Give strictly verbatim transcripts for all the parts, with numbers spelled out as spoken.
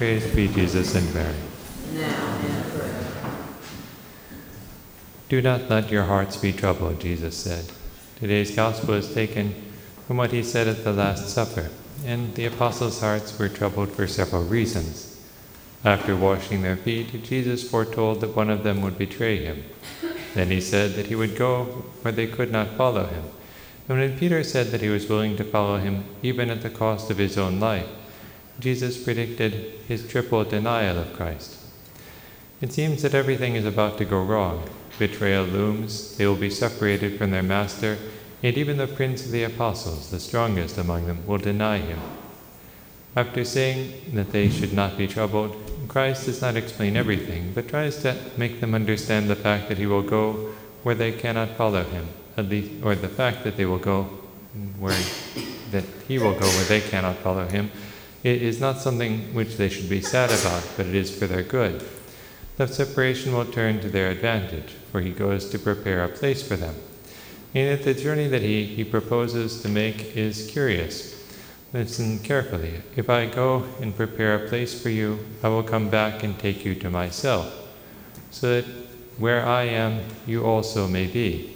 Praise be Jesus and Mary. Now and forever. Do not let your hearts be troubled, Jesus said. Today's gospel is taken from what he said at the Last Supper, and the apostles' hearts were troubled for several reasons. After washing their feet, Jesus foretold that one of them would betray him. Then he said that he would go where they could not follow him. And when Peter said that he was willing to follow him even at the cost of his own life, Jesus predicted his triple denial of Christ. It seems that everything is about to go wrong. Betrayal looms, they will be separated from their master, and even the prince of the apostles, the strongest among them, will deny him. After saying that they should not be troubled, Christ does not explain everything, but tries to make them understand the fact that he will go where they cannot follow him, at least, or the fact that they will go where that he will go where they cannot follow him. It is not something which they should be sad about, but it is for their good. The separation will turn to their advantage, for he goes to prepare a place for them. And yet the journey that he, he proposes to make is curious. Listen carefully. If I go and prepare a place for you, I will come back and take you to myself, so that where I am, you also may be.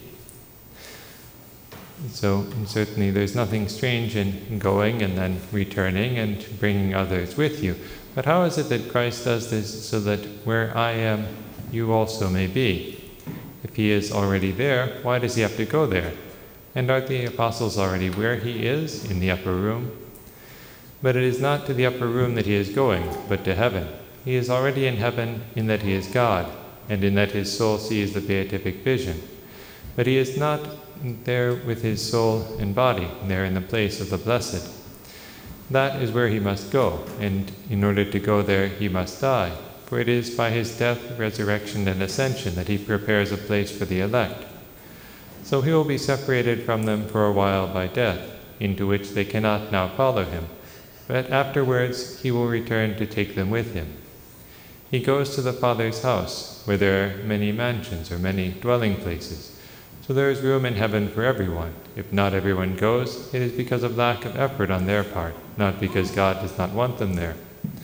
So certainly there's nothing strange in going and then returning and bringing others with you. But how is it that Christ does this so that where I am, you also may be? If he is already there, why does he have to go there? And aren't the apostles already where he is, in the upper room? But it is not to the upper room that he is going, but to heaven. He is already in heaven in that he is God, and in that his soul sees the beatific vision. But he is not there with his soul and body, there in the place of the blessed. That is where he must go, and in order to go there he must die, for it is by his death, resurrection, and ascension that he prepares a place for the elect. So he will be separated from them for a while by death, into which they cannot now follow him, but afterwards he will return to take them with him. He goes to the Father's house, where there are many mansions or many dwelling places. So there is room in heaven for everyone. If not everyone goes, it is because of lack of effort on their part, not because God does not want them there.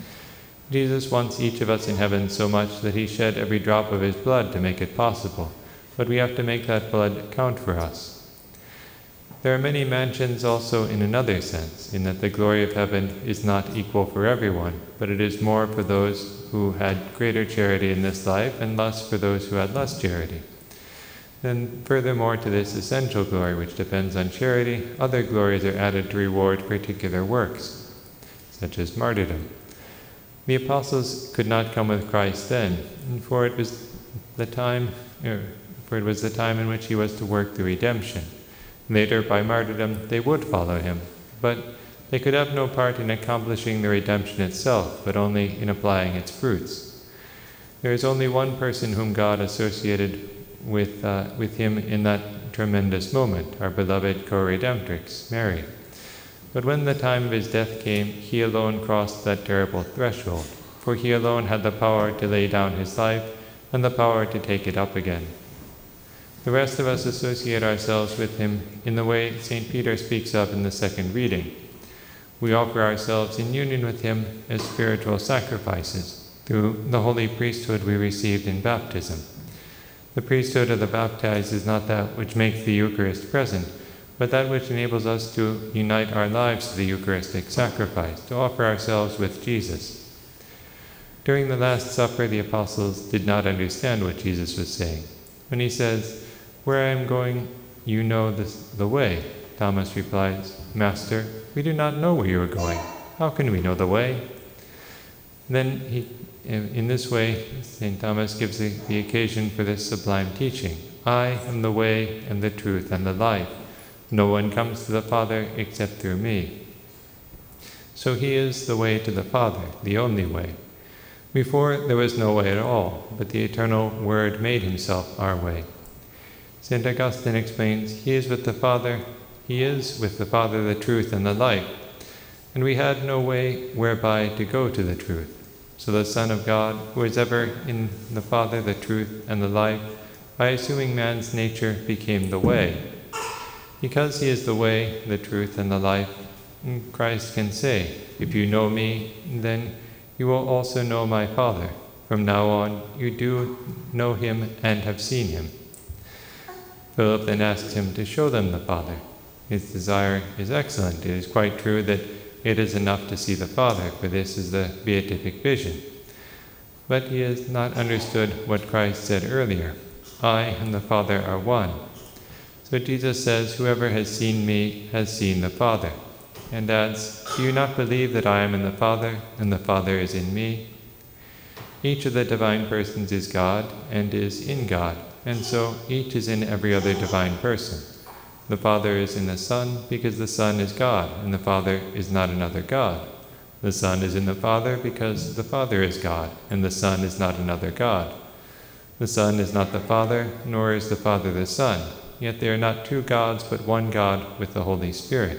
Jesus wants each of us in heaven so much that he shed every drop of his blood to make it possible, but we have to make that blood count for us. There are many mansions also in another sense, in that the glory of heaven is not equal for everyone, but it is more for those who had greater charity in this life and less for those who had less charity. Then furthermore to this essential glory, which depends on charity, other glories are added to reward particular works, such as martyrdom. The apostles could not come with Christ then, for it was the time, er, for it was the time in which he was to work the redemption. Later, by martyrdom, they would follow him, but they could have no part in accomplishing the redemption itself, but only in applying its fruits. There is only one person whom God associated with uh, with him in that tremendous moment, our beloved co-redemptrix, Mary. But when the time of his death came, he alone crossed that terrible threshold, for he alone had the power to lay down his life and the power to take it up again. The rest of us associate ourselves with him in the way Saint Peter speaks of in the second reading. We offer ourselves in union with him as spiritual sacrifices through the holy priesthood we received in baptism. The priesthood of the baptized is not that which makes the Eucharist present, but that which enables us to unite our lives to the Eucharistic sacrifice, to offer ourselves with Jesus. During the Last Supper, the apostles did not understand what Jesus was saying. When he says, "Where I am going, you know the, the way," Thomas replies, "Master, we do not know where you are going. How can we know the way?" Then he In this way, Saint Thomas gives the, the occasion for this sublime teaching. I am the way and the truth and the life. No one comes to the Father except through me. So he is the way to the Father, the only way. Before, there was no way at all, but the eternal Word made himself our way. Saint Augustine explains, he is with the Father, he is with the Father the truth and the life, and we had no way whereby to go to the truth. So the Son of God, who is ever in the Father, the truth, and the life, by assuming man's nature, became the way. Because he is the way, the truth, and the life, Christ can say, "If you know me, then you will also know my Father. From now on, you do know him and have seen him." Philip then asked him to show them the Father. His desire is excellent. It is quite true that it is enough to see the Father, for this is the beatific vision. But he has not understood what Christ said earlier, "I and the Father are one." So Jesus says, "Whoever has seen me has seen the Father," and adds, "Do you not believe that I am in the Father, and the Father is in me?" Each of the divine persons is God and is in God, and so each is in every other divine person. The Father is in the Son because the Son is God, and the Father is not another God. The Son is in the Father because the Father is God, and the Son is not another God. The Son is not the Father, nor is the Father the Son, yet they are not two gods, but one God with the Holy Spirit.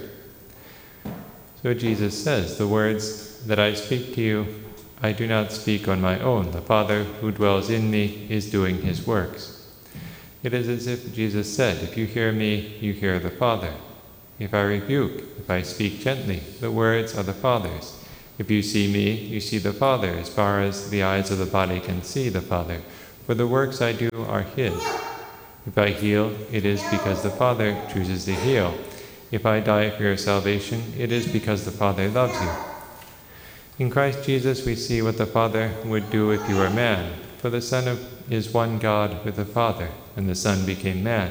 So Jesus says, "The words that I speak to you, I do not speak on my own. The Father who dwells in me is doing his works." It is as if Jesus said, "If you hear me, you hear the Father. If I rebuke, if I speak gently, the words are the Father's. If you see me, you see the Father, as far as the eyes of the body can see the Father. For the works I do are his. If I heal, it is because the Father chooses to heal. If I die for your salvation, it is because the Father loves you." In Christ Jesus we see what the Father would do if he were man, for the Son of, is one God with the Father, and the Son became man.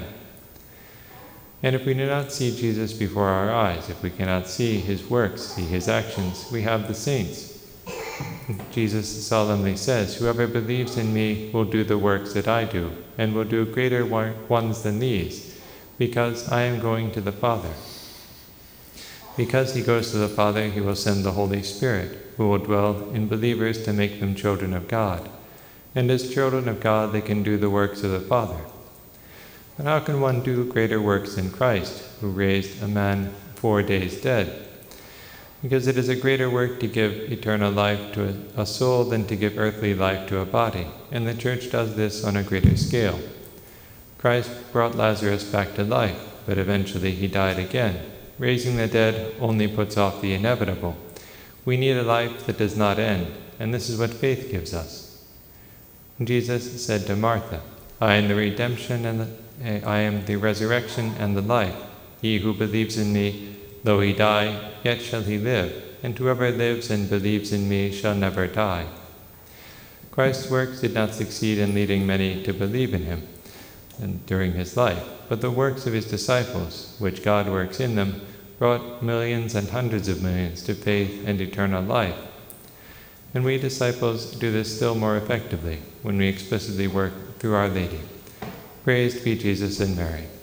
And if we do not see Jesus before our eyes, if we cannot see his works, see his actions, we have the saints. Jesus solemnly says, "Whoever believes in me will do the works that I do, and will do greater ones than these, because I am going to the Father." Because he goes to the Father, he will send the Holy Spirit, who will dwell in believers to make them children of God. And as children of God, they can do the works of the Father. But how can one do greater works than Christ, who raised a man four days dead? Because it is a greater work to give eternal life to a soul than to give earthly life to a body, and the Church does this on a greater scale. Christ brought Lazarus back to life, but eventually he died again. Raising the dead only puts off the inevitable. We need a life that does not end, and this is what faith gives us. Jesus said to Martha, "I am the redemption and the, I am the resurrection and the life. He who believes in me, though he die, yet shall he live, and whoever lives and believes in me shall never die." Christ's works did not succeed in leading many to believe in him and during his life, but the works of his disciples, which God works in them, brought millions and hundreds of millions to faith and eternal life. And we disciples do this still more effectively when we explicitly work through Our Lady. Praised be Jesus and Mary.